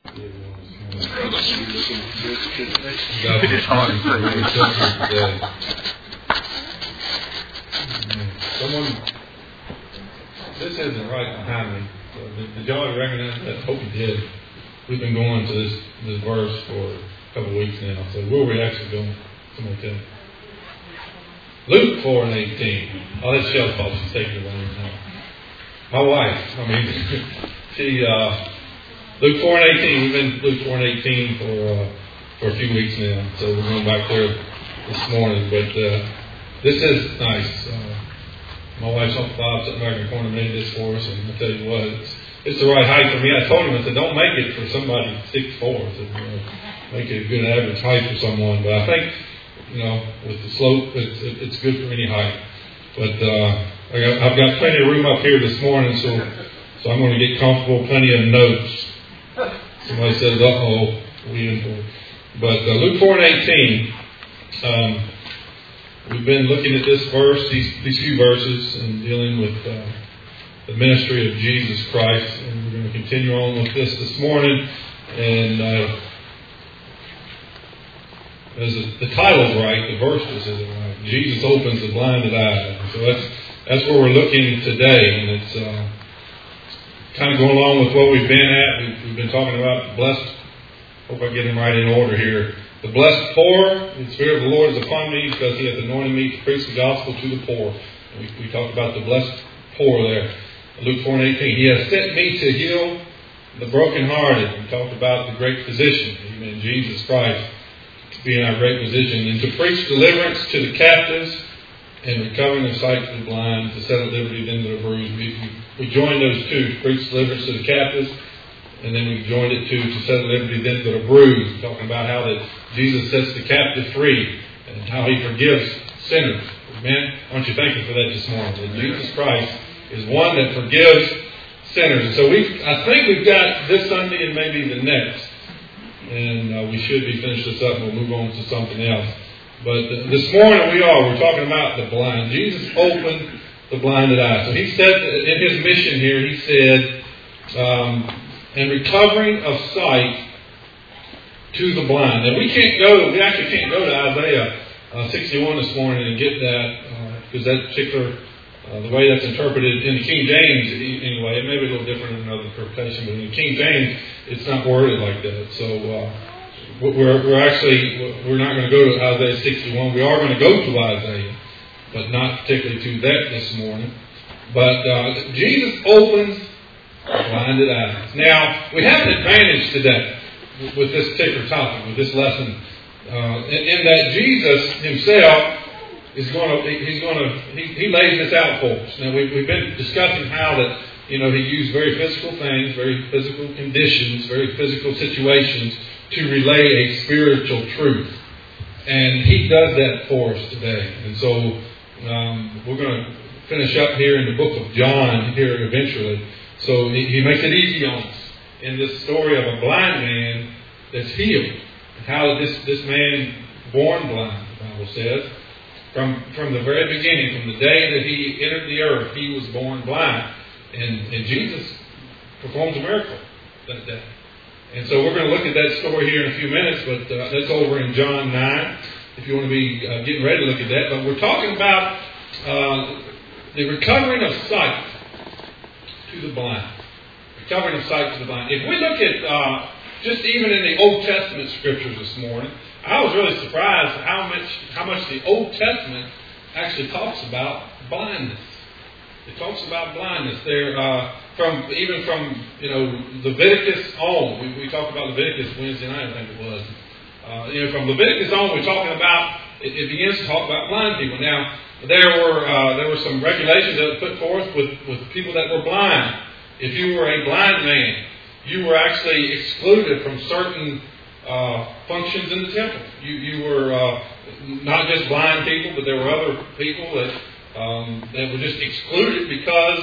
Someone, this isn't right behind me. Did y'all recognize that? I hope you did. We've been going to this verse for a couple of weeks now. So where are we actually going? Someone tell me. Luke 4:18. Oh, that's Shell's fault. She's taking it away now. My wife. She Luke 4:18. We've been Luke 4:18 for a few weeks now. So we're going back there this morning. But this is nice. My wife's Uncle Bob sitting back in the corner made this for us, and I tell you what, it's the right height for me. I told him, I said, don't make it for somebody 6'4". I said, make it a good average height for someone. But I think, with the slope, it's good for any height. But I've got plenty of room up here this morning, so I'm going to get comfortable. Plenty of notes. Somebody says, "Uh-oh, we in for." But Luke 4:18. We've been looking at this verse, these few verses, and dealing with the ministry of Jesus Christ. And we're going to continue on with this morning. And as the title's right, the verse isn't right. Jesus opens the blinded eye. So that's where we're looking today. And it's kind of going along with what we've been at. We've been talking about the blessed. Hope I get them right in order here. The blessed poor, the Spirit of the Lord is upon me because He hath anointed me to preach the gospel to the poor. We talked about the blessed poor there. Luke 4:18. He has sent me to heal the brokenhearted. We talked about the great physician, amen, Jesus Christ, to be in our great physician, and to preach deliverance to the captives and recovering of sight to the blind, to set at liberty them that are bruised. We joined those two, to preach deliverance to the captives. And then we joined it to set at liberty them that are bruised, talking about how that Jesus sets the captive free and how He forgives sinners. Amen? Aren't you thankful for that this morning? That Jesus Christ is one that forgives sinners. And so I think we've got this Sunday and maybe the next. And we should be finished this up and we'll move on to something else. But this morning we're talking about the blind. Jesus opened the blinded eye. So He said in His mission here, He said, and recovering of sight to the blind. Now we actually can't go to Isaiah 61 this morning and get that, because that particular, the way that's interpreted in the King James anyway, it may be a little different in another interpretation, but in the King James, it's not worded like that. So we're not going to go to Isaiah 61. We are going to go to Isaiah, but not particularly to that this morning. But Jesus opens blinded eyes. Now, we have an advantage today with this particular topic, with this lesson, in that Jesus Himself he lays this out for us. Now, we've been discussing how that, He used very physical things, very physical conditions, very physical situations to relay a spiritual truth. And He does that for us today. And so, we're going to finish up here in the book of John here eventually. So He makes it easy on us in this story of a blind man that's healed. And how this man born blind, the Bible says, from the very beginning, from the day that He entered the earth, He was born blind. And Jesus performs a miracle that day. And so we're going to look at that story here in a few minutes, but that's over in John 9, if you want to be getting ready to look at that. But we're talking about the recovering of sight to the blind. Recovering of sight to the blind. If we look at just even in the Old Testament scriptures this morning, I was really surprised how much the Old Testament actually talks about blindness. It talks about blindness there from Leviticus on. We talked about Leviticus Wednesday night, I think it was. From Leviticus on, we're talking about it begins to talk about blind people. Now, there were some regulations that were put forth with people that were blind. If you were a blind man, you were actually excluded from certain functions in the temple. You were not just blind people, but there were other people that were just excluded because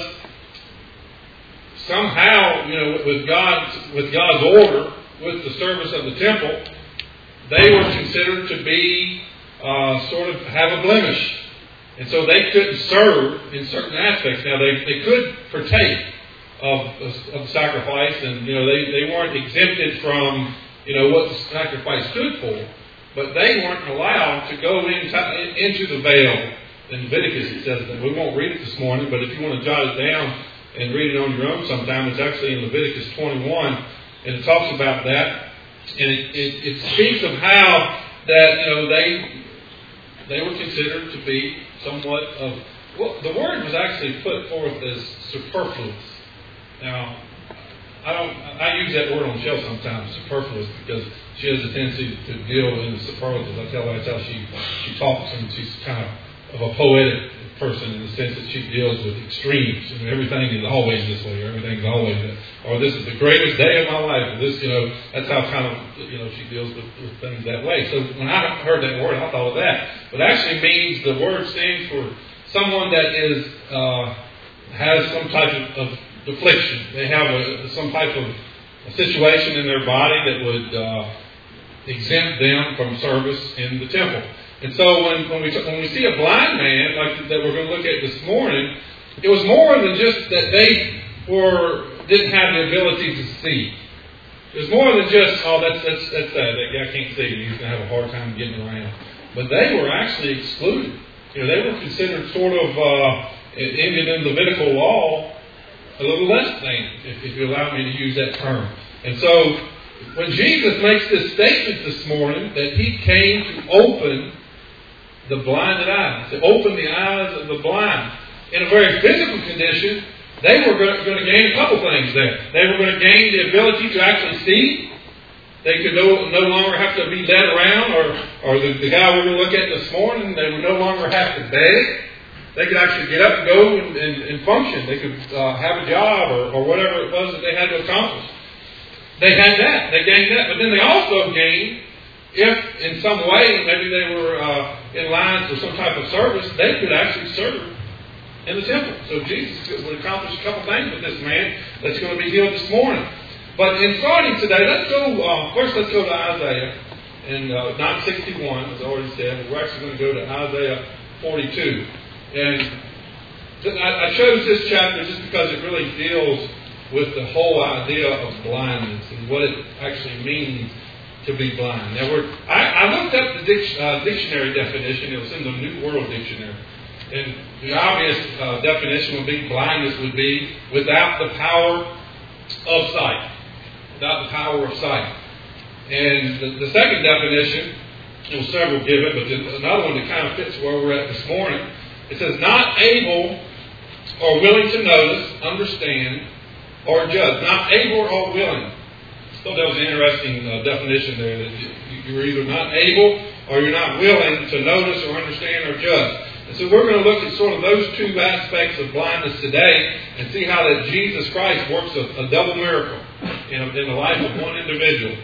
somehow, with God's order, with the service of the temple, they were considered to be sort of have a blemish. And so they couldn't serve in certain aspects. Now, they could partake of sacrifice, and they weren't exempted from what the sacrifice stood for, but they weren't allowed to go into the veil. In Leviticus it says that. We won't read it this morning, but if you want to jot it down and read it on your own sometime, it's actually in Leviticus 21, and it talks about that, and it speaks of how that they were considered to be somewhat of, well, the word was actually put forth as superfluous. Now, I use that word on Shell sometimes, superfluous, because she has a tendency to deal in the superlatives. I tell her that's how she talks, and she's kind of a poetic person in the sense that she deals with extremes. Everything is always this way, or everything's always that, or this is the greatest day of my life, or this, that's how kind of, she deals with things that way. So when I heard that word, I thought of that. But actually means, the word stands for someone that is, has some type of affliction. They have some type of a situation in their body that would exempt them from service in the temple. And so when we see a blind man like that we're going to look at this morning, it was more than just that they didn't have the ability to see. It was more than just, that guy can't see, he's going to have a hard time getting around. But they were actually excluded. They were considered sort of, in Levitical law, a little less than, if you allow me to use that term. And so when Jesus makes this statement this morning that He came to open the blinded eyes, to open the eyes of the blind, in a very physical condition, they were going to gain a couple things there. They were going to gain the ability to actually see. They could no longer have to be led around, or the guy we're going to look at this morning, they would no longer have to beg. They could actually get up and go and function. They could have a job or whatever it was that they had to accomplish. They had that. They gained that. But then they also gained, if in some way maybe they were in line for some type of service, they could actually serve in the temple. So Jesus would accomplish a couple things with this man that's going to be healed this morning. But in starting today, let's go to Isaiah, and not 61, as I already said. We're actually going to go to Isaiah 42. And I chose this chapter just because it really deals with the whole idea of blindness and what it actually means to be blind. Now, I looked up the dictionary definition. It was in the New World Dictionary. And the obvious definition would be blindness would be without the power of sight. Without the power of sight. And the second definition, there were several given, but there's another one that kind of fits where we're at this morning. It says, not able or willing to notice, understand, or judge. Not able or willing. So that was an interesting definition there, that you're either not able or you're not willing to notice or understand or judge. And so we're going to look at sort of those two aspects of blindness today and see how that Jesus Christ works a double miracle in the life of one individual.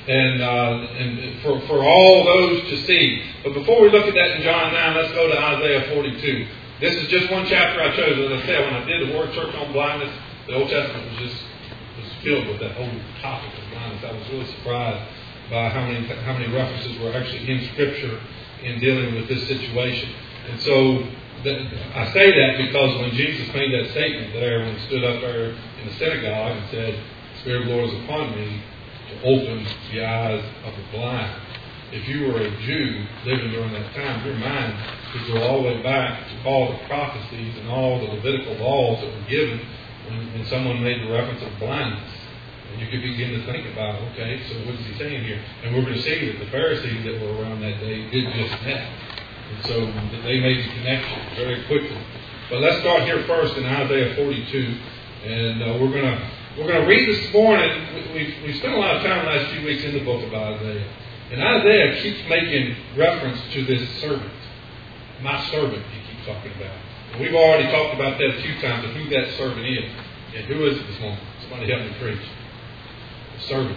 And for all those to see. But before we look at that in John 9, let's go to Isaiah 42. This is just one chapter I chose. As I said, when I did the Word Church on Blindness, the Old Testament was filled with that whole topic of blindness. I was really surprised by how many references were actually in Scripture in dealing with this situation. And so I say that because when Jesus made that statement there, when he stood up there in the synagogue and said, "The Spirit of the Lord is upon me to open the eyes of the blind." If you were a Jew living during that time, your mind could go all the way back to all the prophecies and all the Levitical laws that were given when someone made the reference of blindness. And you could begin to think about, okay, so what is he saying here? And we're going to see that the Pharisees that were around that day did just that. And so they made the connection very quickly. But let's start here first in Isaiah 42. And we're going to read this morning. We spent a lot of time the last few weeks in the book of Isaiah. And Isaiah keeps making reference to this servant. My servant, he keeps talking about. And we've already talked about that a few times, of who that servant is. And who is it this morning? Somebody help me preach. The servant.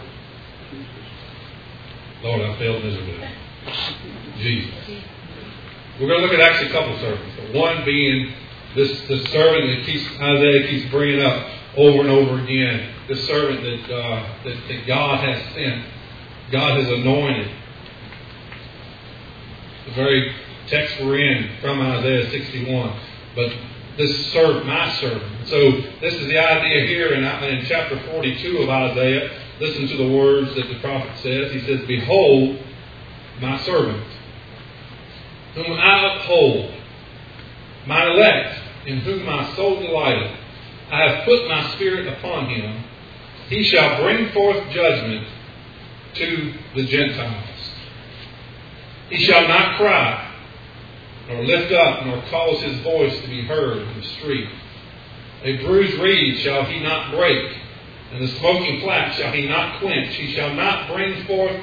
Lord, I failed miserably. Jesus. We're going to look at actually a couple of servants. But one being this servant that Isaiah keeps bringing up over and over again. This servant that God has sent. God has anointed. The very text we're in from Isaiah 61. But my servant. So this is the idea here in chapter 42 of Isaiah. Listen to the words that the prophet says. He says, "Behold, my servant, whom I uphold, my elect, in whom my soul delighteth. I have put my spirit upon him. He shall bring forth judgment to the Gentiles. He shall not cry, nor lift up, nor cause his voice to be heard in the street. A bruised reed shall he not break, and the smoking flax shall he not quench. He shall bring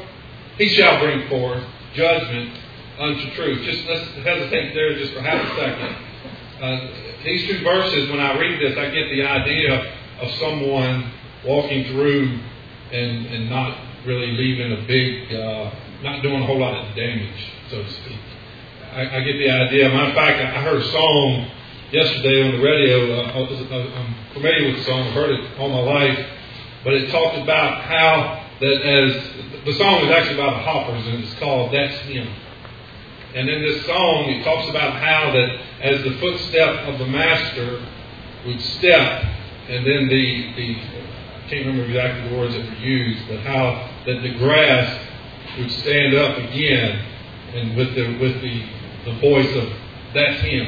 forth judgment unto truth." Just let's hesitate there just for half a second. These two verses, when I read this, I get the idea of someone walking through and not really leaving a big, not doing a whole lot of damage, so to speak. I get the idea. Matter of fact, I heard a song yesterday on the radio. I'm familiar with the song. I've heard it all my life. But it talked about how that the song is actually about the Hoppers, and it's called "That's Him." And in this song, it talks about how that as the footstep of the Master would step, and then I can't remember exactly the words that were used, but how that the grass would stand up again, and with the voice of "That's Him."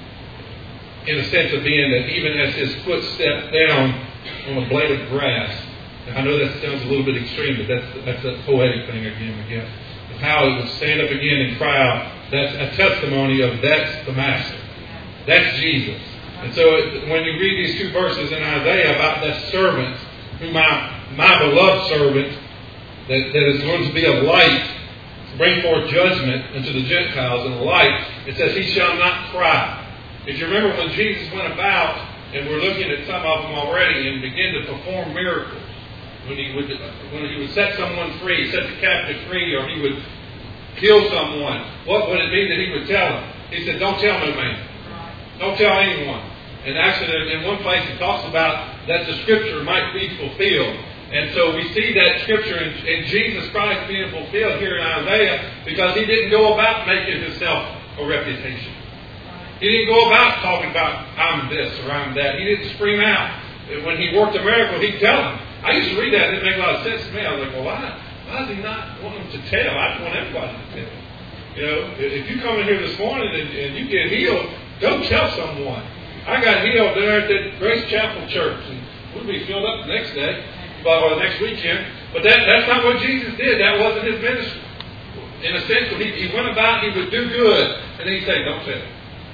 In a sense of being that even as his foot stepped down on a blade of grass. Now, I know that sounds a little bit extreme, but that's a poetic thing again, I guess. Of how it would stand up again and cry out. That's a testimony of that's the Master. That's Jesus. And so when you read these two verses in Isaiah about that servant, who my beloved servant, that is going to be a light, to bring forth judgment unto the Gentiles and a light, it says, "He shall not cry." If you remember when Jesus went about, and we're looking at some of them already, and began to perform miracles, when he would set someone free, set the captive free, or he would heal someone, what would it be that he would tell them? He said, "Don't tell no man. Don't tell anyone." And actually, in one place, it talks about that the Scripture might be fulfilled. And so we see that Scripture in Jesus Christ being fulfilled here in Isaiah, because he didn't go about making himself a reputation. He didn't go about talking about, "I'm this" or "I'm that." He didn't scream out. When he worked a miracle, he'd tell them. I used to read that. It didn't make a lot of sense to me. I was like, well, why does he not want them to tell? I just want everybody to tell. You know, if you come in here this morning and you get healed, go tell someone. I got healed there at the Grace Chapel Church, and we'll be filled up the next day, or the next weekend. But that's not what Jesus did. That wasn't his ministry. In a sense, when he went about, he would do good, and then he'd say, "Don't tell."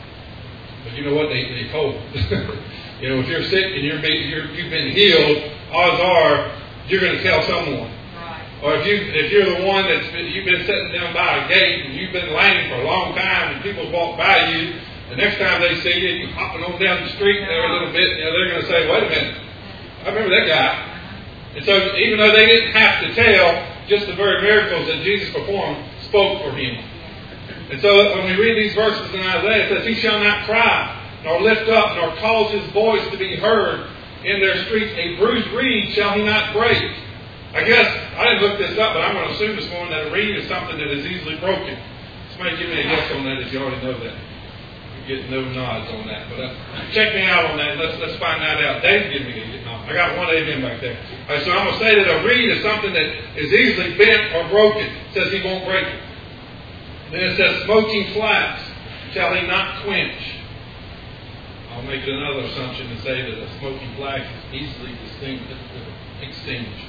But you know what? They told him. You know, if you're sick and you've been healed, odds are you're going to tell someone. Right. Or if you're the one you've been sitting down by a gate and you've been lame for a long time, and people walk by you, the next time they see you, you're hopping on down the street there a little bit, they're going to say, "Wait a minute, I remember that guy." And so, even though they didn't have to tell, just the very miracles that Jesus performed spoke for him. And so when we read these verses in Isaiah, it says, "He shall not cry, nor lift up, nor cause his voice to be heard in their streets. A bruised reed shall he not break." I guess, I didn't look this up, but I'm going to assume this morning that a reed is something that is easily broken. Somebody give me a yes on that if you already know that. You get no nods on that. But check me out on that. Let's find that out. Dave, give me a nod. I got one amen back there. All right, so I'm going to say that a reed is something that is easily bent or broken. It says he won't break it. Then it says, "Smoking flax shall he not quench." I'll make another assumption and say that a smoking flax is easily extinguished.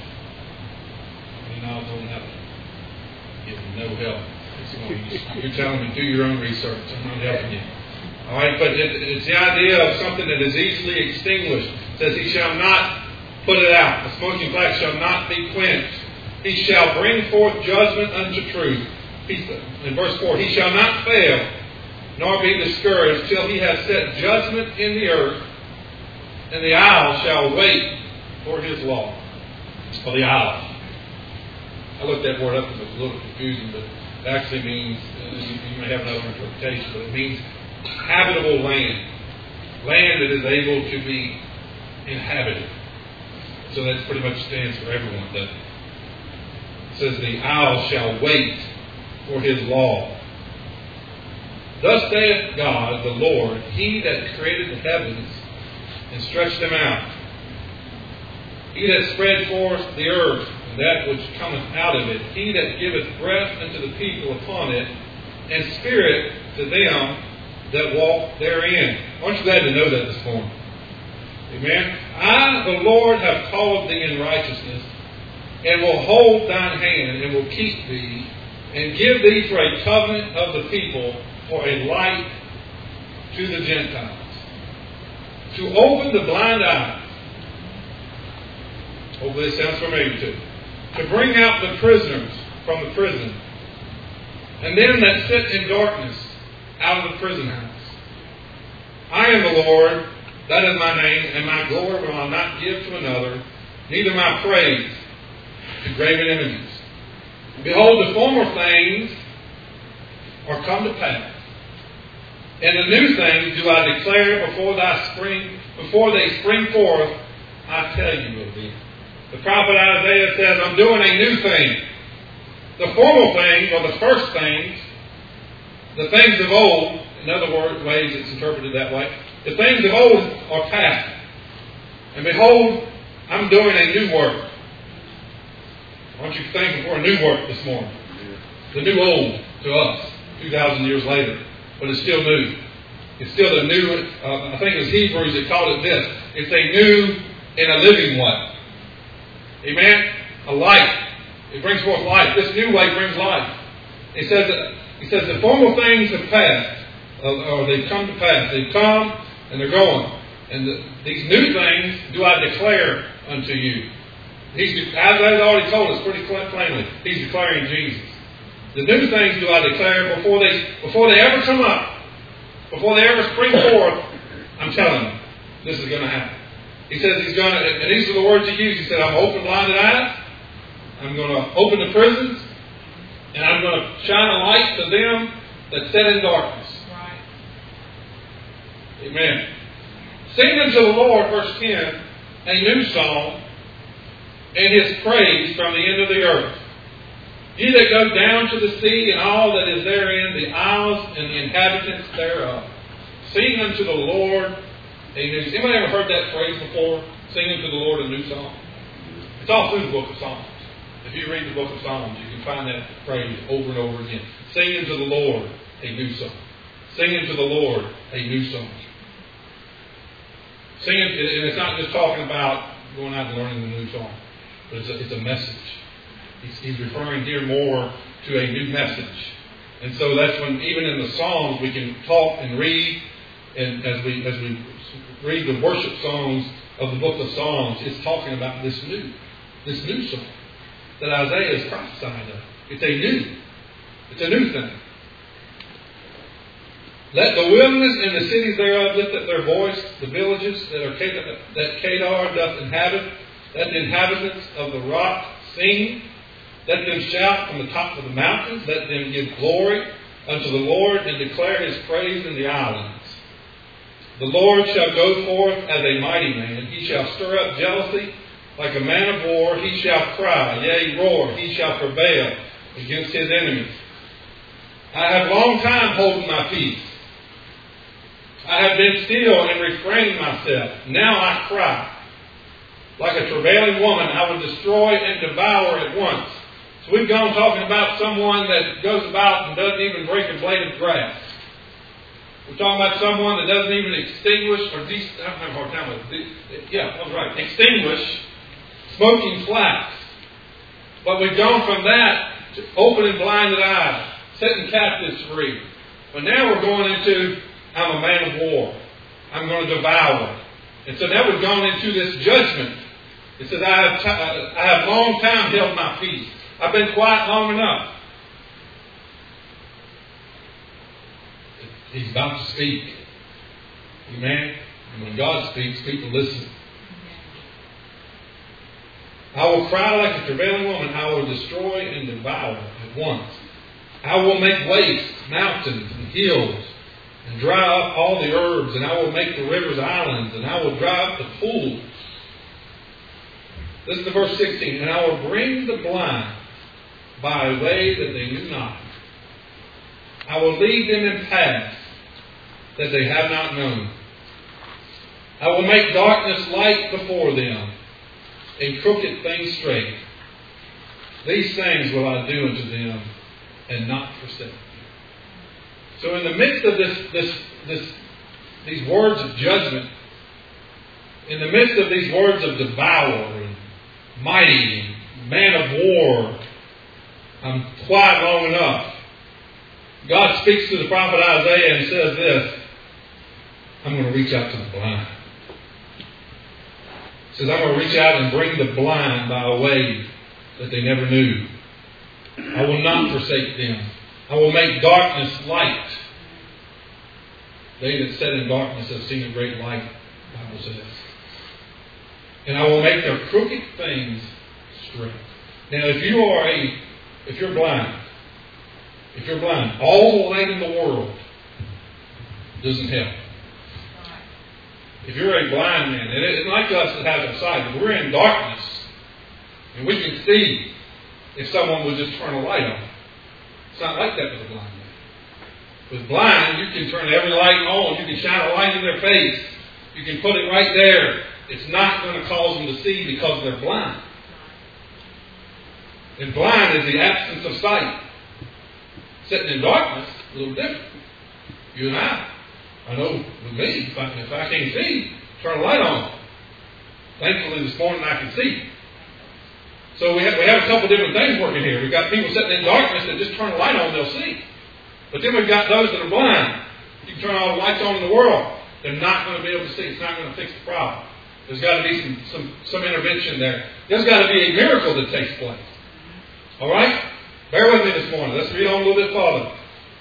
Any nods on that? Giving no help. You're telling me do your own research. I'm not helping you. All right, but it's the idea of something that is easily extinguished. It says he shall not put it out. The smoking flax shall not be quenched. He shall bring forth judgment unto truth. In verse 4, "He shall not fail, nor be discouraged, till he has set judgment in the earth, and the isle shall wait for his law." Or the isle. I looked that word up and it was a little confusing, but it actually means, you may have another interpretation, but it means habitable land. Land that is able to be inhabited. So that pretty much stands for everyone, doesn't it? It says the isle shall wait for his law. Thus saith God, the Lord, He that created the heavens and stretched them out, He that spread forth the earth, and that which cometh out of it, He that giveth breath unto the people upon it, and spirit to them that walk therein. Aren't you glad to know that this morning? Amen. I, the Lord, have called thee in righteousness, and will hold thine hand, and will keep thee, and give thee for a covenant of the people, for a light to the Gentiles, to open the blind eyes. Hopefully this sounds familiar to you. To bring out the prisoners from the prison, and them that sit in darkness out of the prison house. I am the Lord, that is my name, and my glory will I not give to another, neither my praise to graven images. Behold, the former things are come to pass, and the new things do I declare before they spring forth, I tell you of them. The prophet Isaiah says, I'm doing a new thing. The former things, or the first things, the things of old, in other ways it's interpreted that way, the things of old are past. And behold, I'm doing a new work. I want you to think for a new work this morning. The new old to us, 2,000 years later. But it's still new. It's still a new, I think it was Hebrews that called it this. It's a new and a living way. Amen? A light. It brings forth life. This new way brings life. He says the former things have passed, or they've come to pass. They've come and they're going. And these new things do I declare unto you. Isaiah's already told us pretty plainly. He's declaring Jesus. The new things do I declare before they ever come up, before they ever spring forth. I'm telling them, this is going to happen. He says he's going to, and these are the words he used. He said, I'm open blinded eyes. I'm going to open the prisons, and I'm going to shine a light to them that sit in darkness. Right. Amen. Sing unto the Lord, verse 10, a new song, and His praise from the end of the earth. Ye that go down to the sea, and all that is therein, the isles and the inhabitants thereof. Sing unto the Lord a new song. Anybody ever heard that phrase before? Sing unto the Lord a new song. It's all through the book of Psalms. If you read the book of Psalms, you can find that phrase over and over again. Sing unto the Lord a new song. Sing unto the Lord a new song. Sing, and it's not just talking about going out and learning a new song, but it's a message. He's referring here more to a new message. And so that's when, even in the Psalms, we can talk and read. And as we read the worship songs of the book of Psalms, it's talking about this new song that Isaiah is prophesying of. It's a new thing. Let the wilderness and the cities thereof lift up their voice, the villages that Kedar doth inhabit. Let the inhabitants of the rock sing. Let them shout from the top of the mountains. Let them give glory unto the Lord and declare His praise in the islands. The Lord shall go forth as a mighty man. He shall stir up jealousy like a man of war. He shall cry, yea, roar. He shall prevail against his enemies. I have long time holden my peace. I have been still and refrained myself. Now I cry. Like a travailing woman, I will destroy and devour at once. So we've gone talking about someone that goes about and doesn't even break a blade of grass. We're talking about someone that doesn't even extinguish extinguish smoking flax. But we've gone from that to opening blinded eyes, setting captives free. But now we're going into, I'm a man of war. I'm going to devour. And so now we've gone into this judgment. It says, I have long time held my peace. I've been quiet long enough. He's about to speak. Amen? And when God speaks, people listen. I will cry like a travailing woman. I will destroy and devour at once. I will make waste mountains and hills and dry up all the herbs, and I will make the rivers islands, and I will dry up the pools. Listen to verse 16. And I will bring the blind by a way that they knew not. I will lead them in paths that they have not known. I will make darkness light before them, and crooked things straight. These things will I do unto them, and not forsake them. So in the midst of these words of judgment, in the midst of these words of devour and mighty and man of war, I'm quiet long enough. God speaks to the prophet Isaiah and says this: I'm going to reach out to the blind. He says, I'm going to reach out and bring the blind by a way that they never knew. I will not forsake them. I will make darkness light. They that sit in darkness have seen a great light, the Bible says. And I will make their crooked things straight. Now, if you're blind, all the light in the world doesn't help. If you're a blind man, and it's like us that has our sight, but we're in darkness, and we can see if someone would just turn a light on. It's not like that with a blind man. With blind, you can turn every light on. You can shine a light in their face. You can put it right there. It's not going to cause them to see because they're blind. And blind is the absence of sight. Sitting in darkness, a little different. You and I know with me, if I can't see, turn a light on. Thankfully this morning I can see. So we have a couple different things working here. We've got people sitting in darkness that just turn a light on, they'll see. But then we've got those that are blind. You can turn all the lights on in the world. They're not going to be able to see. It's not going to fix the problem. There's got to be some intervention there. There's got to be a miracle that takes place. All right? Bear with me this morning. Let's read on a little bit further.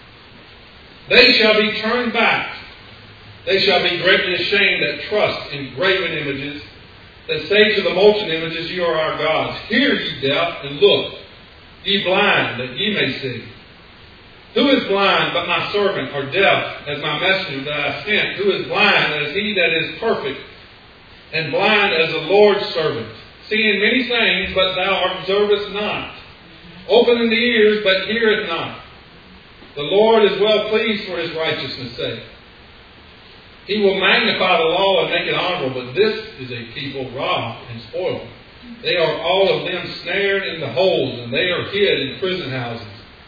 They shall be turned back. They shall be greatly ashamed that trust in graven images, that say to the molten images, you are our gods. Hear, ye deaf, and look, ye blind, that ye may see. Who is blind but my servant, or deaf as my messenger that I sent? Who is blind as he that is perfect, and blind as the Lord's servant? Seeing many things, but thou observest not. Opening the ears, but heareth not. The Lord is well pleased for his righteousness' sake. He will magnify the law and make it honorable, but this is a people robbed and spoiled. They are all of them snared in the holes, and they are hid in prison houses.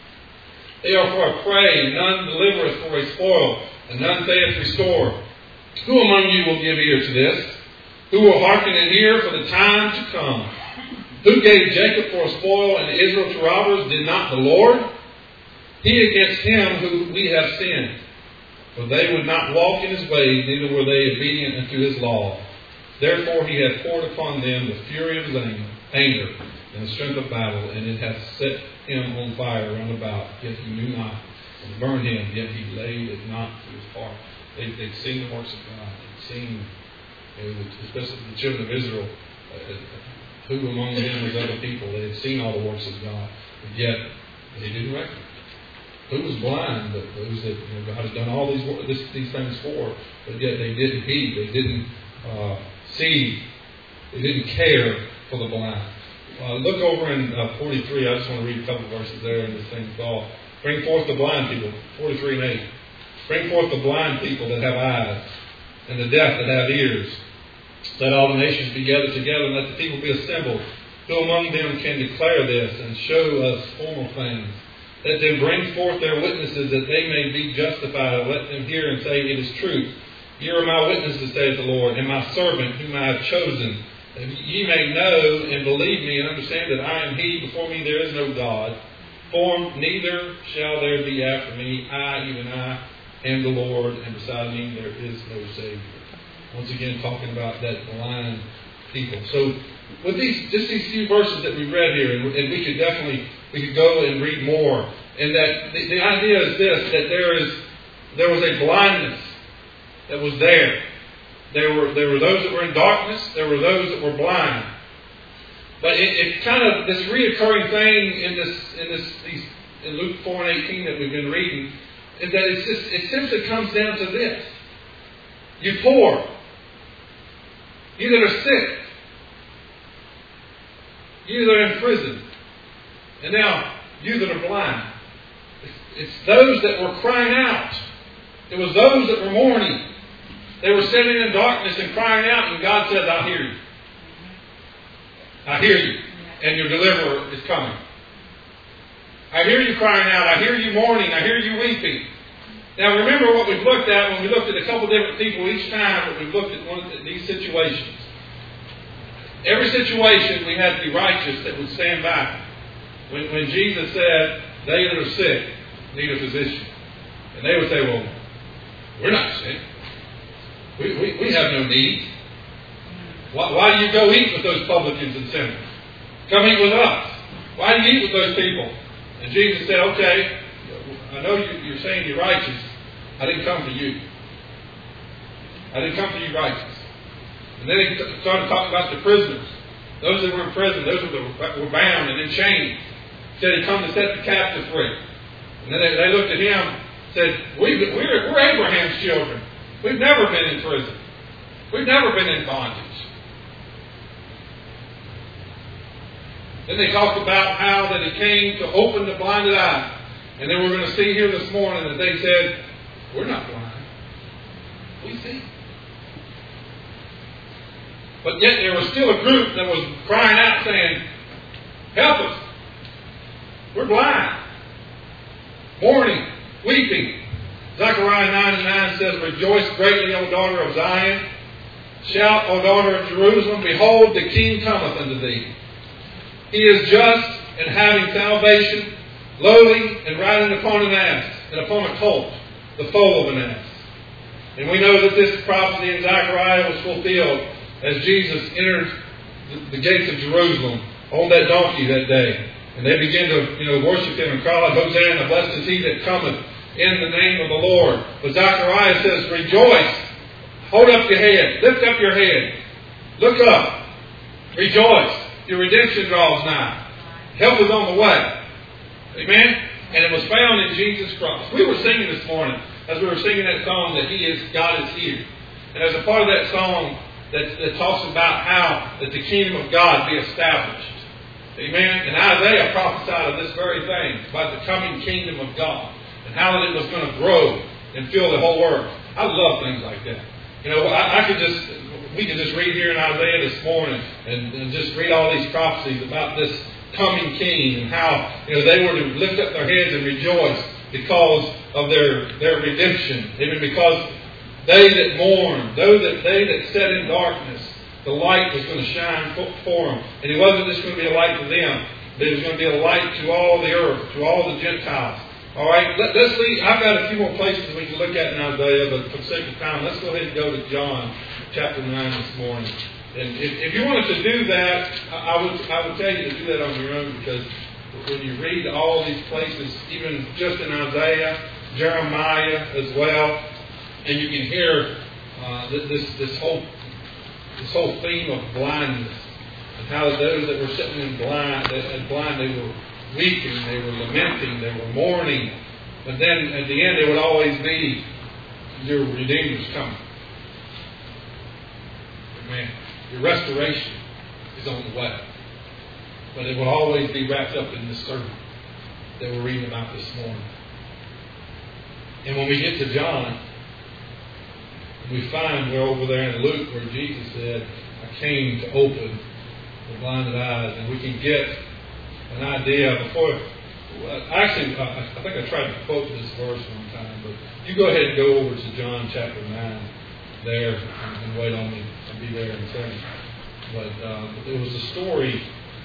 They are for a prey, and none delivereth for a spoil, and none saith restore. Who among you will give ear to this? Who will hearken and hear for the time to come? Who gave Jacob for a spoil and Israel to robbers? Did not the Lord? He against him who we have sinned. For they would not walk in his ways, neither were they obedient unto his law. Therefore he hath poured upon them the fury of his anger and the strength of battle, and it hath set him on fire round about, yet he knew not, and burned him, yet he laid it not to his heart. They'd seen the works of God. They'd seen, especially the children of Israel, who among them was other people. They had seen all the works of God, but yet they didn't recognize. Who was blind? But those that God had done all these things for, but yet they didn't heed. They didn't see. They didn't care for the blind. Look over in 43. I just want to read a couple of verses there in this thing called "Bring forth the blind people." 43 and 8. Bring forth the blind people that have eyes, and the deaf that have ears. Let all the nations be gathered together, and let the people be assembled. Who among them can declare this and show us former things? Let them bring forth their witnesses, that they may be justified. Let them hear and say, it is truth. Ye are my witnesses, saith the Lord, and my servant whom I have chosen, that ye may know and believe me, and understand that I am he. Before me there is no God. Formed, neither shall there be after me. I, even I, am the Lord, and beside me there is no Savior. Once again, talking about that blind people. So, with these few verses that we read here, and we could go and read more. And that the idea is this: that there was a blindness that was there. There were those that were in darkness. There were those that were blind. But it's kind of this reoccurring thing in Luke 4:18 that we've been reading, is that it simply comes down to this: you poor, you that are sick, you that are in prison, and now you that are blind. It's those that were crying out. It was those that were mourning. They were sitting in darkness and crying out, and God says, I hear you. I hear you, and your deliverer is coming. I hear you crying out. I hear you mourning. I hear you weeping. Now remember what we've looked at when we looked at a couple different people each time that we've looked at one of these situations. Every situation we had to be righteous that would stand by. When Jesus said, they that are sick need a physician. And they would say, well, we're not sick. We have no need. Why do you go eat with those publicans and sinners? Come eat with us. Why do you eat with those people? And Jesus said, okay, I know you're saying you're righteous. I didn't come for you. I didn't come for you righteous. And then he started talking about the prisoners. Those that were in prison, those that were bound and in chains. He said he'd come to set the captive free. And then they looked at him and said, we're Abraham's children. We've never been in prison. We've never been in bondage. Then they talked about how that he came to open the blinded eye. And then we're going to see here this morning that they said, we're not blind. We see. But yet there was still a group that was crying out saying, help us. We're blind. Mourning, weeping. Zechariah 9:9 says, rejoice greatly, O daughter of Zion. Shout, O daughter of Jerusalem. Behold, the King cometh unto thee. He is just and having salvation, lowly and riding upon an ass and upon a colt, the foal of an ass. And we know that this prophecy in Zechariah was fulfilled as Jesus entered the gates of Jerusalem on that donkey that day. And they began to worship him and cry out, Hosanna, blessed is he that cometh in the name of the Lord. But Zechariah says, rejoice. Hold up your head. Lift up your head. Look up. Rejoice. Your redemption draws nigh. Help is on the way. Amen? And it was found in Jesus Christ. We were singing this morning, as we were singing that song, that God is here. And as a part of that song that talks about how that the kingdom of God be established. Amen? And Isaiah prophesied of this very thing, about the coming kingdom of God. And how that it was going to grow and fill the whole earth. I love things like that. We could just read here in Isaiah this morning and just read all these prophecies about this coming king and how they were to lift up their heads and rejoice because of their redemption. Even because they that mourn, they that sat in darkness, the light was going to shine for them. And it wasn't just going to be a light to them, but it was going to be a light to all the earth, to all the Gentiles. All right, let's see. I've got a few more places we can look at in Isaiah, but for the sake of time, let's go ahead and go to John chapter 9 this morning. And if you wanted to do that, I would tell you to do that on your own, because when you read all these places, even just in Isaiah, Jeremiah as well, and you can hear this whole theme of blindness, and how those that were sitting in blind, they were weeping, they were lamenting, they were mourning, but then at the end it would always be, your Redeemer's coming. Amen. Your restoration is on the way. But it will always be wrapped up in this sermon that we're reading about this morning. And when we get to John, we find we're over there in Luke where Jesus said, I came to open the blinded eyes. And we can get an idea before. Actually, I think I tried to quote this verse one time, but you go ahead and go over to John chapter 9 there and wait on me. I'll be there in a second. But it was a story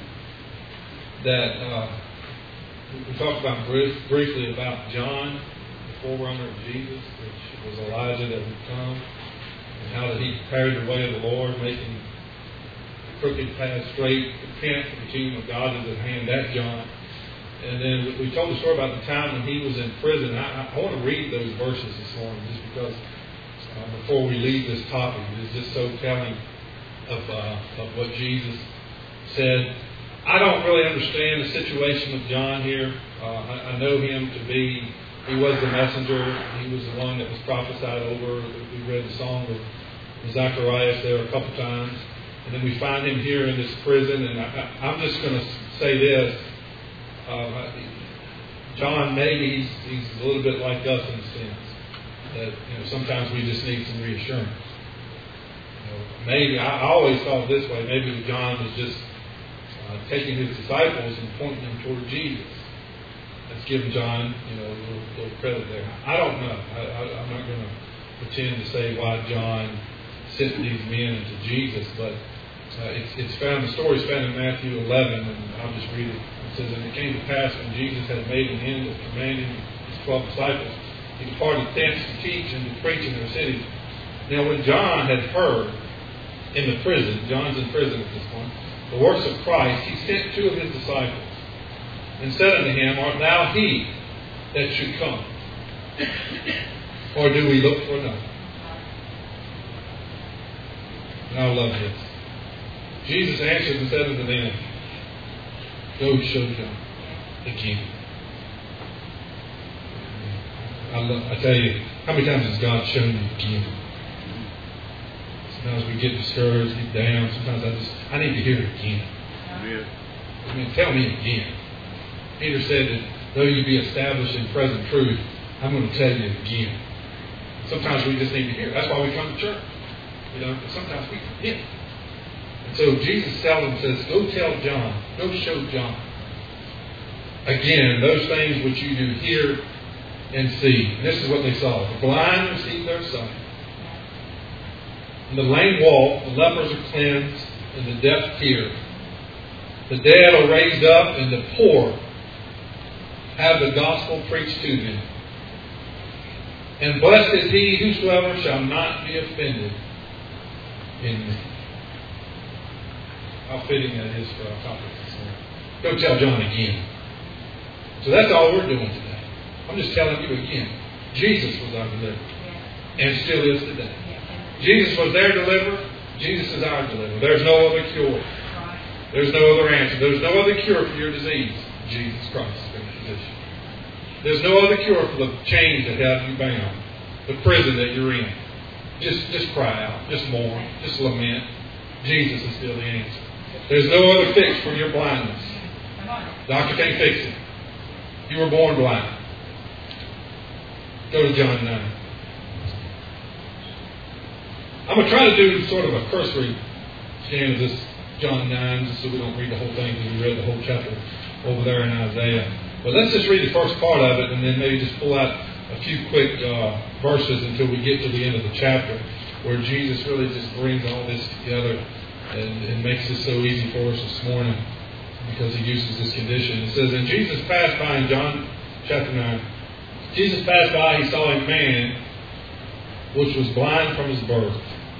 that we talked about briefly about John, the forerunner of Jesus, which was Elijah that would come, and how that he prepared the way of the Lord, making the crooked path straight, repent, for the kingdom of God is at hand. That's John. And then we told the story about the time when he was in prison. I want to read those verses this morning just because before we leave this topic, it's just so telling of what Jesus said. I don't really understand the situation with John here. I know him to be, he was the messenger. He was the one that was prophesied over. We read the song with Zacharias there a couple times. And then we find him here in this prison. And I'm just going to say this. John, maybe he's a little bit like us in a sense. That sometimes we just need some reassurance. Maybe I always thought this way. Maybe John was just taking his disciples and pointing them toward Jesus. That's giving John, a little credit there. I don't know. I'm not going to pretend to say why John sent these men into Jesus, but it's found. The story is found in Matthew 11, and I'll just read it. It says, "And it came to pass when Jesus had made an end of commanding his 12 disciples, he departed thence to teach and to preach in their cities. Now when John had heard in the prison," John's in prison at this point, "the works of Christ, he sent 2 of his disciples, and said unto him, Art thou he that should come? Or do we look for another?" And I love this. Jesus answered and said unto them, "Go show John again." I tell you, how many times has God shown you again? Sometimes we get discouraged, get down. Sometimes I need to hear it again. Tell me again. Peter said that though you be established in present truth, I'm going to tell you again. Sometimes we just need to hear it. That's why we come to church. Sometimes we forget. And so Jesus seldom says, "Go tell John. Go show John." Again, those things which you do hear and see. And this is what they saw. The blind receive their sight. And the lame walk, the lepers are cleansed, and the deaf hear. The dead are raised up, and the poor have the gospel preached to them. And blessed is he whosoever shall not be offended in me. How fitting that is for our topic this morning. Go tell John again. So that's all we're doing today. I'm just telling you again. Jesus was our deliverer. And still is today. Jesus was their deliverer. Jesus is our deliverer. There's no other cure. There's no other answer. There's no other cure for your disease. Jesus Christ is your physician. There's no other cure for the chains that have you bound. The prison that you're in. Just cry out. Just mourn. Just lament. Jesus is still the answer. There's no other fix for your blindness. Doctor can't fix it. You were born blind. Go to John 9. I'm going to try to do sort of a cursory scan of this John 9, just so we don't read the whole thing, because we read the whole chapter over there in Isaiah. But let's just read the first part of it, and then maybe just pull out a few quick verses until we get to the end of the chapter, where Jesus really just brings all this together and makes this so easy for us this morning, because he uses this condition. It says, "And Jesus passed by," in John chapter 9, "Jesus passed by, he saw a man which was blind from his birth.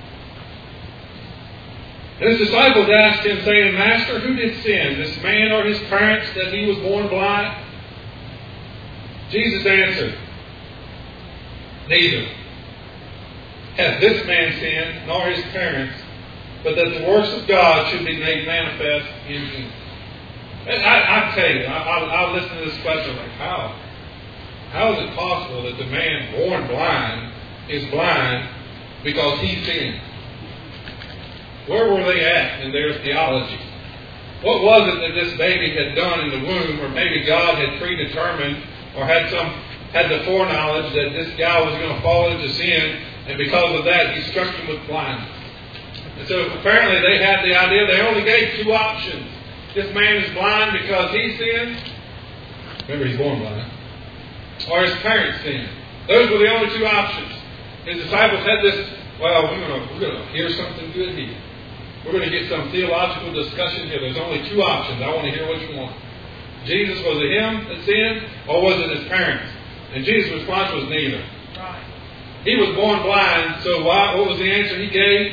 And his disciples asked him, saying, Master, who did sin, this man or his parents, that he was born blind? Jesus answered, Neither hath this man sinned, nor his parents, but that the works of God should be made manifest in him." I tell you, I listen to this question like, how is it possible that the man born blind is blind because he sinned? Where were they at in their theology? What was it that this baby had done in the womb, or maybe God had predetermined or had the foreknowledge that this guy was going to fall into sin, and because of that he struck him with blindness? And so apparently they had the idea, they only gave 2 options. This man is blind because he sinned. Remember, he's born blind. Or his parents sinned. Those were the only 2 options. His disciples had this, well, we're going to hear something good here. We're going to get some theological discussion here. There's only 2 options. I want to hear which one. Jesus, was it him that sinned, or was it his parents? And Jesus' response was neither. Right. He was born blind, so what was the answer he gave?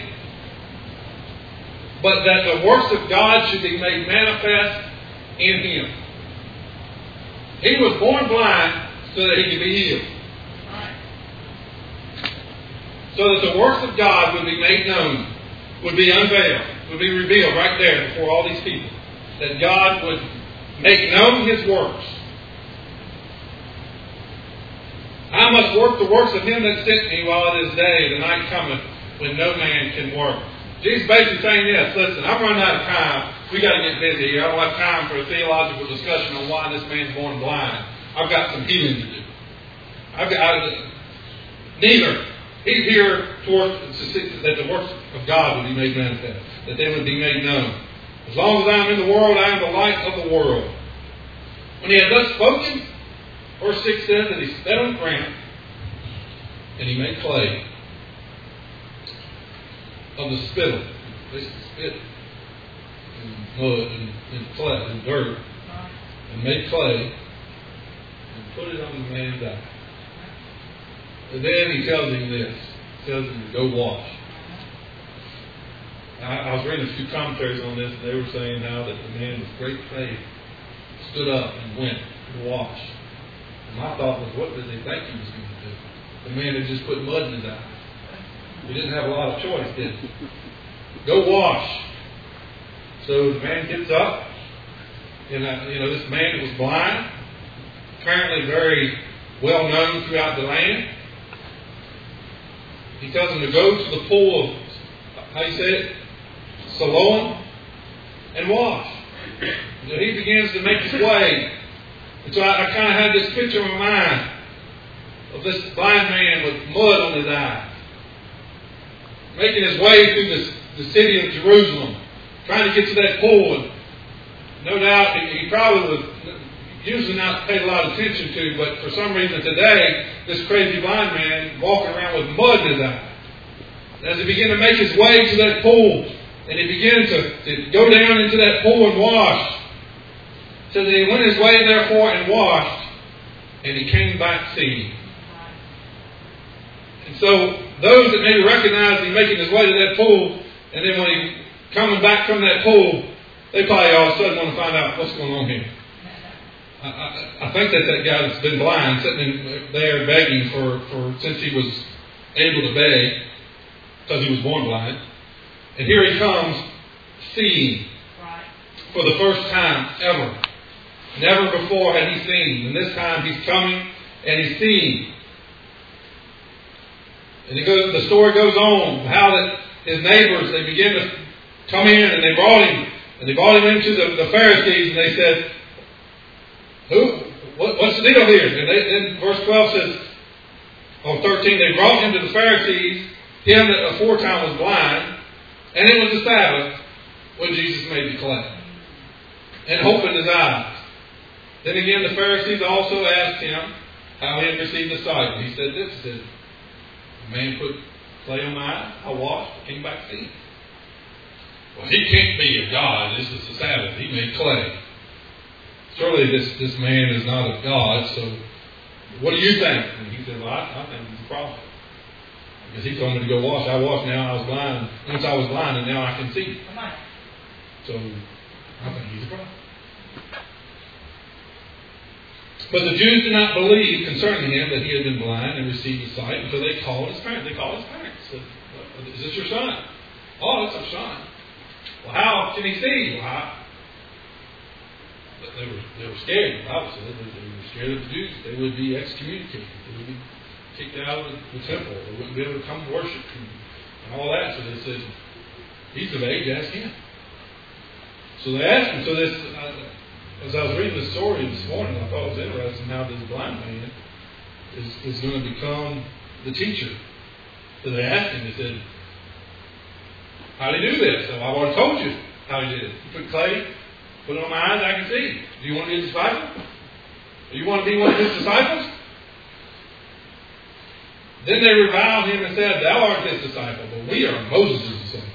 But that the works of God should be made manifest in him. He was born blind so that he could be healed. So that the works of God would be made known, would be unveiled, would be revealed right there before all these people. That God would make known his works. I must work the works of him that sent me while it is day. The night cometh when no man can work. Jesus basically saying this, listen, I'm running out of time. We got to get busy here. I don't have time for a theological discussion on why this man's born blind. I've got some healing to do. Neither. He's here that the works of God would be made manifest, that they would be made known. As long as I am in the world, I am the light of the world. When he had thus spoken, verse 6 says that he spat on the ground and he made clay of the spittle. Basically spit and mud and clay and dirt, and made clay and put it on the man's eye. And then he tells him this. He tells him to go wash. I was reading a few commentaries on this, and they were saying how that the man with great faith stood up and went to wash. And my thought was, what did they think he was going to do? The man had just put mud in his eyes. He didn't have a lot of choice, did he? Go wash. So the man gets up. And this man was blind, apparently very well known throughout the land. He tells him to go to the pool of, how do you say it? Siloam, and wash. So he begins to make his way. And so I kind of had this picture in my mind of this blind man with mud on his eyes, making his way through the city of Jerusalem, trying to get to that pool. And no doubt he probably was usually not paid a lot of attention to, but for some reason today, this crazy blind man walking around with mud in his eyes. And as he began to make his way to that pool, and he began to go down into that pool and wash, so that he went his way therefore and washed, and he came back seeing. And so those that maybe recognize him making his way to that pool, and then when he coming back from that pool, they probably all of a sudden want to find out what's going on here. I think that guy that's been blind, sitting there begging for since he was able to beg, because he was born blind. And here he comes, seeing for the first time ever. Never before had he seen. And this time he's coming and he's seeing. And the story goes on how that his neighbors, they begin to come in and they brought him. And they brought him into the Pharisees and they said, what's the deal here? And then verse 12 says, on 13, they brought him to the Pharisees, him that aforetime was blind, and it was the Sabbath when Jesus made the clay and opened his eyes. Then again, the Pharisees also asked him how he had received the sight. And he said this, he said, a man put clay on my eyes, I washed, came back seeing. Well, he can't be of God. This is the Sabbath. He made clay. Surely this man is not of God, so what do you think? And he said, well, I think he's a prophet. Because he told me to go wash. I washed now, I was blind. Once I was blind, and now I can see. So I think he's a prophet. But the Jews did not believe concerning him that he had been blind and received the sight, until they called his parents. They called his parents. Said, is this your son? Oh, it's our son. Well, how can he see? Well, they were scared. The Bible says they were scared of the Jews. They would be excommunicated. They would be kicked out of the temple. They wouldn't be able to come worship and all that. So they said, he's of age, ask him. So they asked him. So this, as I was reading the story this morning, I thought it was interesting how this blind man is going to become the teacher. So they asked him, they said, how did he do this? So I've already told you how he did it. He took clay, put it on my eyes, I can see. Do you want to be a disciple? Do you want to be one of his disciples? Then they reviled him and said, thou art his disciple, but we are Moses' disciple.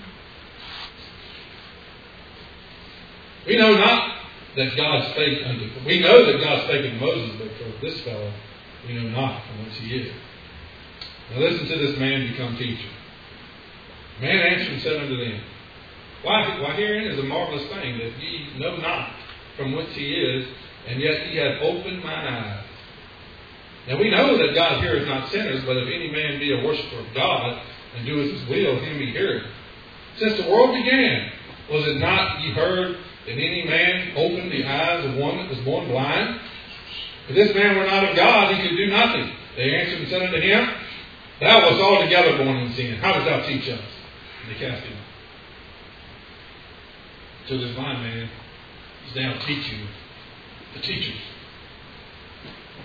We know not that God spake unto him. We know that God spake unto Moses, but for this fellow, we know not from whence he is. Now listen to this man become teacher. The man answered and said unto them, Why herein is a marvelous thing, that ye know not from whence he is, and yet he hath opened mine eyes. Now we know that God heareth not sinners, but if any man be a worshipper of God, and doeth his will, him he heareth. Since the world began, was it not ye heard that any man opened the eyes of one that was born blind? If this man were not of God, he could do nothing. They answered and said unto him, Thou wast altogether born in sin. How dost thou teach us? And they cast him out. So this blind man is now teaching the teachers.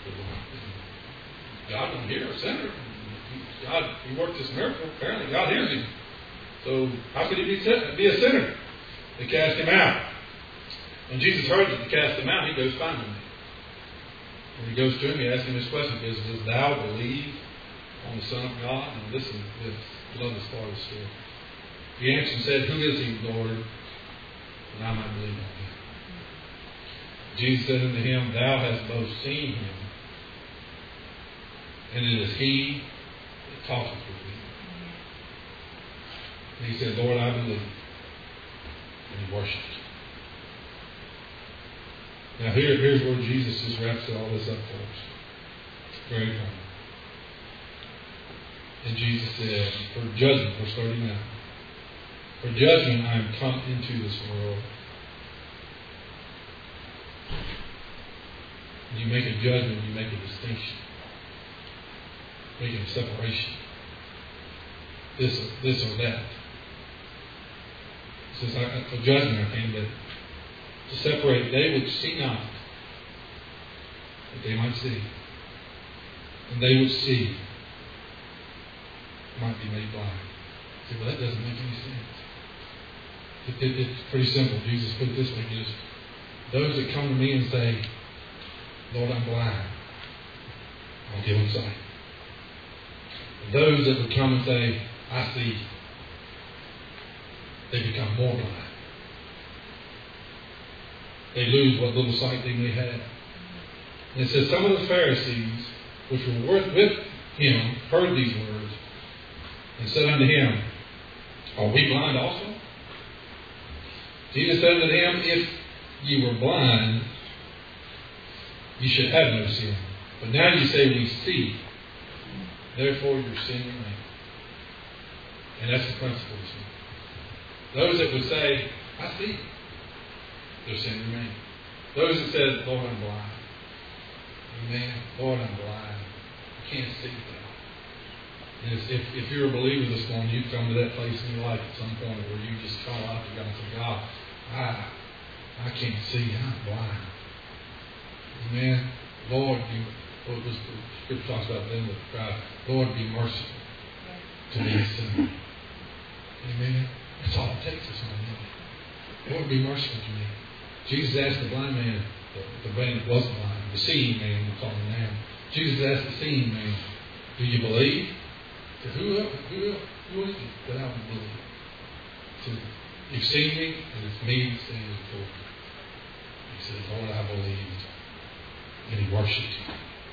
God won't hear a sinner. God, he worked this miracle. Apparently, God hears him. So how could he be a sinner? They cast him out. When Jesus heard that they cast him out, he goes find him. When he goes to him, he asks him this question: Does thou believe on the Son of God? And listen, I love this part of the story. He answered and said, Who is he, Lord? And I might believe on him. Jesus said unto him, Thou hast both seen him, and it is he that talketh with thee. And he said, Lord, I believe. And he worshipped. Now here's where Jesus just wraps all this up for us. Very important. And Jesus said, For judgment, verse 39, for judgment I am come into this world. You make a judgment, you make a distinction. Making a separation. This or that. It says, for judgment I came to separate they which see not, that they might see. And they which see might be made blind. See, well, that doesn't make any sense. It's pretty simple. Jesus put it this way: just those that come to me and say, Lord, I'm blind, I'll give them sight. And those that would come and say, I see, they become more blind. They lose what little sight they may have. And it says, some of the Pharisees, which were with him, heard these words, and said unto him, Are we blind also? Jesus said unto them, If ye were blind, ye should have no sin. But now you say, We see. Therefore your sin remains. And that's the principle. Those that would say, I see, their sin remains. Those that said, Lord, I'm blind. Amen. Lord, I'm blind. I can't see that. And if you're a believer this morning, you've come to that place in your life at some point where you just call out to God and say, God, I can't see. I'm blind. Amen. Lord, what was the scripture talks about then with God? Lord, be merciful to me, a sinner. Amen. That's all it takes this morning. Lord, be merciful to me. Jesus asked the blind man, the man that wasn't blind, the seeing man, we call him now. Jesus asked the seeing man, Do you believe? He said, Who is it that I would believe? He said, You've seen me, and it's me standing before you. He said, Lord, I believed. And he worshipped him.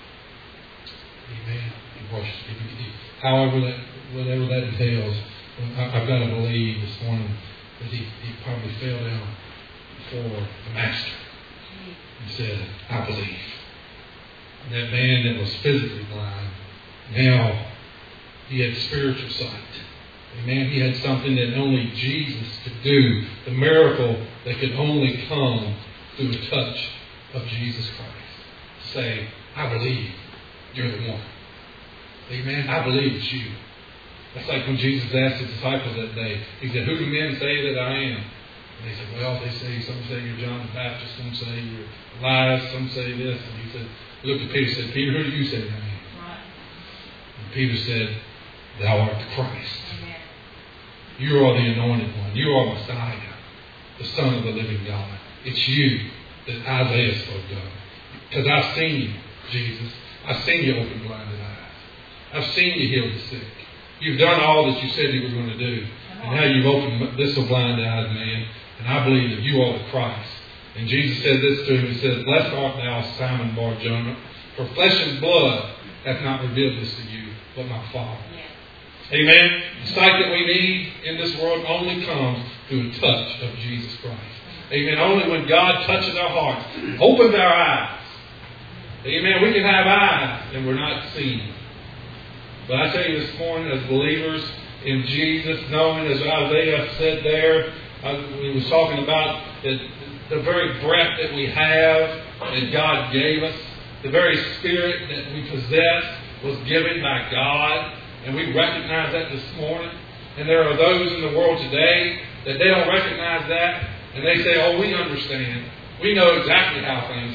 Amen. He worshipped him. However, whatever that entails, I've got to believe this morning that he probably fell down before the Master. He said, I believe. And that man that was physically blind, now he had spiritual sight. Amen. He had something that only Jesus could do. The miracle that could only come through the touch of Jesus Christ. To say, I believe you're the one. Amen. I believe it's you. That's like when Jesus asked his disciples that day. He said, Who do men say that I am? And they said, Well, some say you're John the Baptist, some say you're Elias, some say this. And he said, looked at Peter and said, Peter, who do you say that I am? Right. And Peter said, Thou art the Christ. Amen. You are the anointed one. You are Messiah, the Son of the living God. It's you that Isaiah spoke of. Because I've seen you, Jesus. I've seen you open blinded eyes. I've seen you heal the sick. You've done all that you said you were going to do. And now you've opened this blinded eyes, man. And I believe that you are the Christ. And Jesus said this to him. He said, Blessed art thou, Simon Bar-Jonah, for flesh and blood hath not revealed this to you, but my Father. Yeah. Amen. The sight that we need in this world only comes through the touch of Jesus Christ. Amen. Only when God touches our hearts, opens our eyes. Amen. We can have eyes and we're not seeing. But I tell you this morning, as believers in Jesus, knowing as Isaiah said there, we was talking about that the very breath that we have, that God gave us, the very spirit that we possess was given by God. And we recognize that this morning. And there are those in the world today that they don't recognize that. And they say, oh, we understand. We know exactly how things are.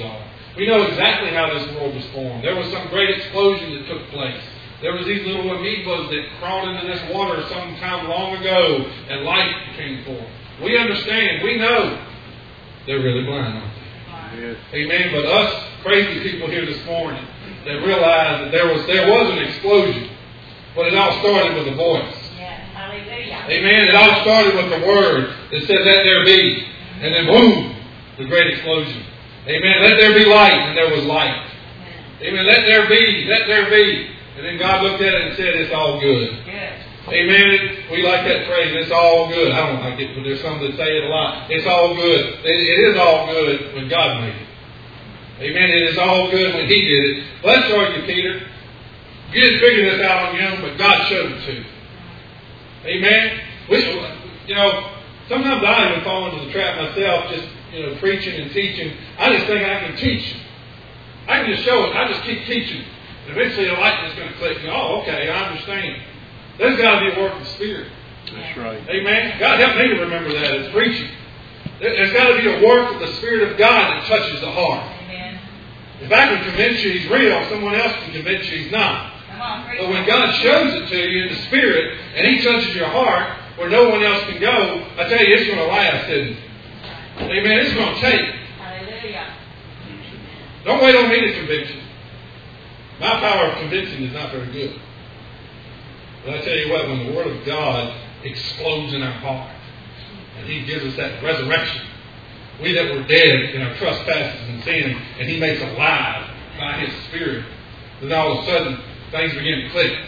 We know exactly how this world was formed. There was some great explosion that took place. There was these little amoebas that crawled into this water some time long ago, and life came forth. We understand. We know. They're really blind, aren't they? Yes. Amen. But us crazy people here this morning that realize that there was an explosion, but it all started with a voice. Yes. Hallelujah. Amen. It all started with the word that said, "Let there be," and then boom, the great explosion. Amen. Let there be light, and there was light. Amen. Let there be. Let there be. And then God looked at it and said, "It's all good." Yes. Amen. We like that phrase, "It's all good." I don't like it, but there's some that say it a lot. It's all good. It is all good when God made it. Amen. It is all good when He did it. Let's show you, Peter. You didn't figure this out on your own, but God showed it to you. Amen. Sometimes I even fall into the trap myself, just preaching and teaching. I just think I can teach. I can just show it. I just keep teaching. Eventually the light is going to click. Oh, okay, I understand. There's got to be a work of the Spirit. That's right. Amen. God help me to remember that as preaching. There's got to be a work of the Spirit of God that touches the heart. Amen. If I can convince you He's real, someone else can convince you He's not. But when God shows it to you in the Spirit and He touches your heart where no one else can go, I tell you, it's going to last, isn't it? Amen. It's going to take. Hallelujah. Don't wait on me to convince you. My power of convincing is not very good. But I tell you what, when the Word of God explodes in our heart and He gives us that resurrection, we that were dead in our trespasses and sin, and He makes alive by His Spirit, then all of a sudden things begin to click.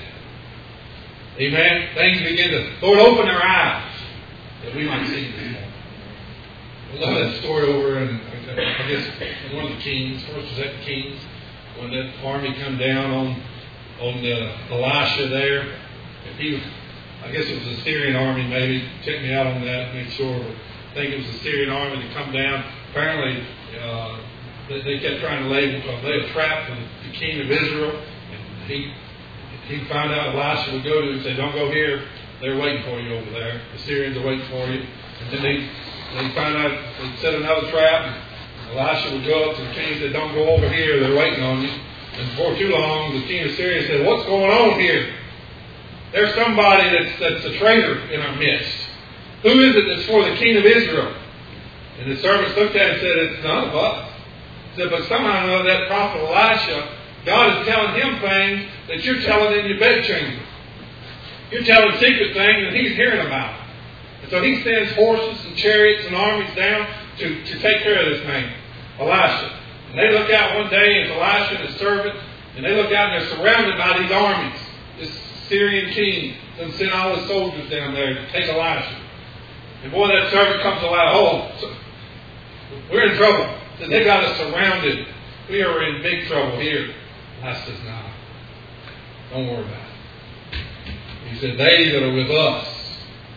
Amen? Things begin to, Lord, open our eyes that we might see this morning. I love that story over in, I guess, one of the Kings, First or Second Kings, when that army come down on Elisha there. And he was, I guess it was the Syrian army, maybe. Check me out on that, make sure. But I think it was the Syrian army that come down. Apparently, they kept trying to lay a trap for the king of Israel. And he found out Elisha would go to him and say, "Don't go here. They're waiting for you over there. The Syrians are waiting for you." And then they found out they set another trap. And Elisha would go up to the king and say, "Don't go over here. They're waiting on you." And before too long, the king of Syria said, "What's going on here? There's somebody that's a traitor in our midst. Who is it that's for the king of Israel?" And the servants looked at him and said, "It's none of us." He said, "But somehow or another, that prophet Elisha, God is telling him things that you're telling in your bedchamber. You're telling secret things that he's hearing about. And so he sends horses and chariots and armies down to take care of this man, Elisha. And they look out one day, and it's Elisha and his servant, and they look out and they're surrounded by these armies. This Syrian king and sent all his soldiers down there to take Elisha. And boy, that servant comes alive. "Oh, we're in trouble." So they got us surrounded. We are in big trouble here. Elisha says, "No, don't worry about it." He said, "They that are with us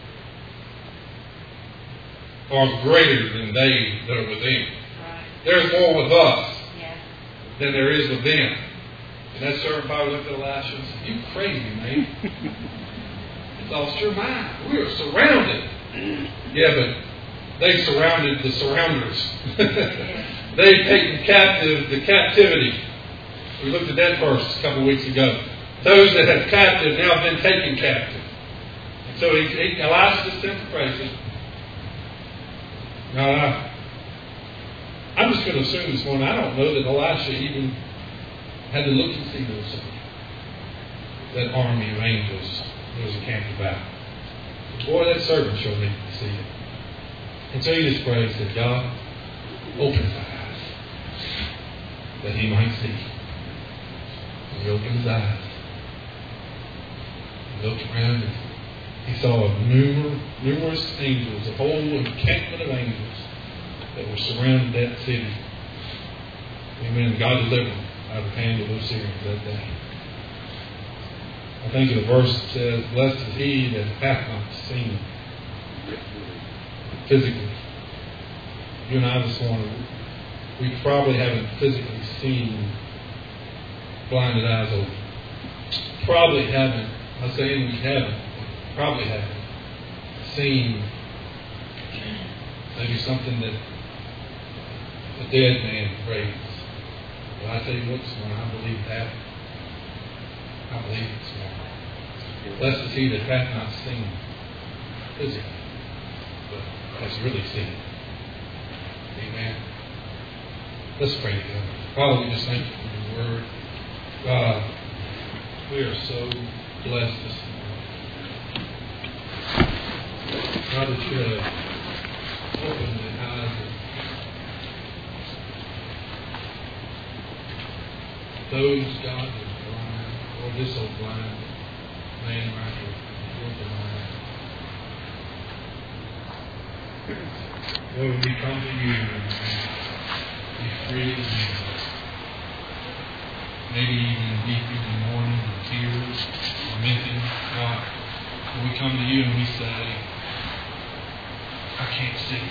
are greater than they that are with them." Right. There's more with us than there is with them. And that servant probably looked at Elisha and said, "You crazy, man. You lost your mind. We are surrounded." Yeah, but they surrounded the surrounders. They've taken captive the captivity. We looked at that verse a couple of weeks ago. Those that have captive now have been taken captive. And so Elisha just sent the praises. Now, I'm just going to assume this morning, I don't know that Elisha even had to look and see those things. That army of angels that was encamped about. But boy, that servant showed me to see it. And so he just prayed and said, "God, open his eyes that he might see." And he opened his eyes. He looked around and he saw numerous angels, a whole encampment of angels that were surrounding that city. Amen. God delivered them out of the hand of those Syrians that day. I think of the verse that says, "Blessed is he that hath not seen," physically. You and I this morning, we probably haven't physically seen blinded eyes open. Probably haven't. I'm saying we haven't. Probably haven't seen maybe something that a dead man raised. tell you what, this morning, I believe that. I believe it this morning. Blessed is he that hath not seen physically, but has really seen. Amen. Let's pray together. Father, we just thank you for your word. God, we are so blessed this morning. God, that you have opened the eyes of those, God, that are blind, or this old blind man right here, Lord, we come to you and be free and maybe even weeping and mourning and tears, lamenting. God, we come to you and we say, I can't see.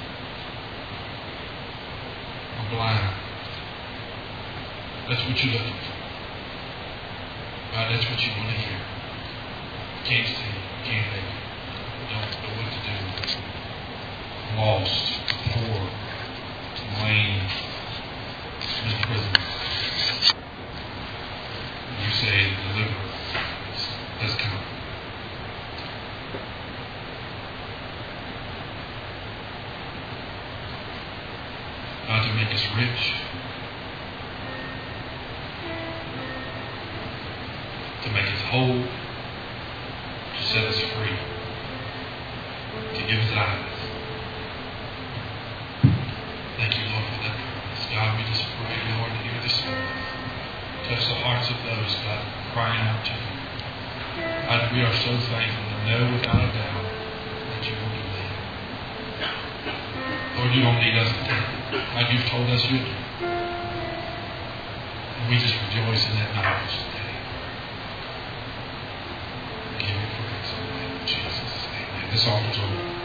I'm blind. That's what you're looking for. God, that's what you want to hear. Can't see, can't make it. Don't know what to do. Lost, poor, lame, in prison. You say the deliverer has come. God, to make us rich, to make us whole, to set us free, to give us eyes. Thank you, Lord, for that promise. God, we just pray, Lord, here this morning. Touch the hearts of those, God, crying out to you. God, we are so thankful to know without a doubt that you will do that. Lord, you don't need us to tell you. God, you've told us you do. And we just rejoice in that knowledge today. We give you praise in the name of Jesus. Amen. This altar's open.